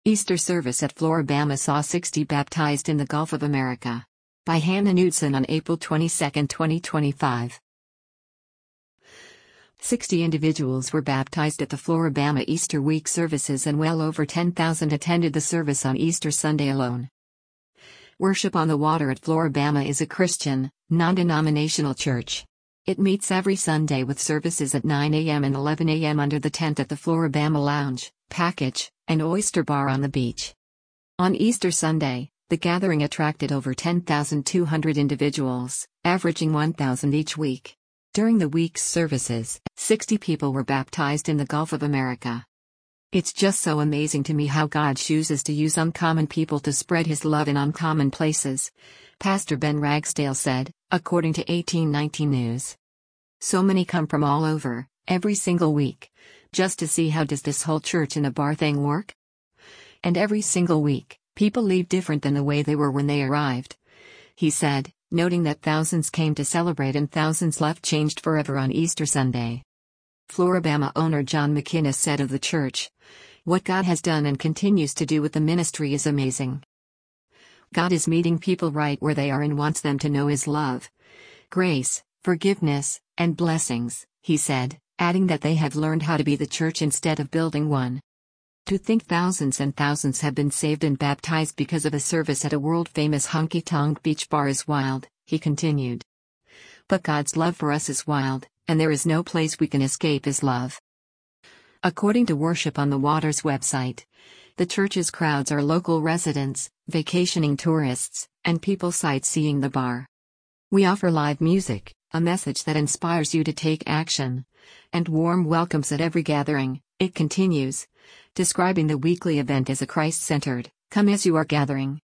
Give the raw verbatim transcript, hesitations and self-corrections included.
Easter service at Flora-Bama saw sixty baptized in the Gulf of America. By Hannah Knudsen on April twenty-second, twenty twenty-five. sixty individuals were baptized at the Flora-Bama Easter week services, and well over ten thousand attended the service on Easter Sunday alone. Worship on the Water at Flora-Bama is a Christian, non-denominational church. It meets every Sunday with services at nine a m and eleven a m under the tent at the Flora-Bama Lounge, Package, and Oyster Bar on the beach. On Easter Sunday, the gathering attracted over ten thousand two hundred individuals, averaging one thousand each week. During the week's services, sixty people were baptized in the Gulf of America. It's just so amazing to me how God chooses to use uncommon people to spread His love in uncommon places, Pastor Ben Ragsdale said, according to eighteen nineteen News. So many come from all over, every single week, just to see how does this whole church in a bar thing work? And every single week, people leave different than the way they were when they arrived, he said, noting that thousands came to celebrate and thousands left changed forever on Easter Sunday. Flora-Bama owner John McInnes said of the church, "What God has done and continues to do with the ministry is amazing. God is meeting people right where they are and wants them to know His love, grace, forgiveness, and blessings," he said, adding that they have learned how to be the church instead of building one. To think thousands and thousands have been saved and baptized because of a service at a world-famous honky-tonk beach bar is wild, he continued. But God's love for us is wild, and there is no place we can escape His love. According to Worship on the Water's website, the church's crowds are local residents, vacationing tourists, and people sightseeing the bar. We offer live music, a message that inspires you to take action, and warm welcomes at every gathering, it continues, describing the weekly event as a Christ-centered, come as you are gathering.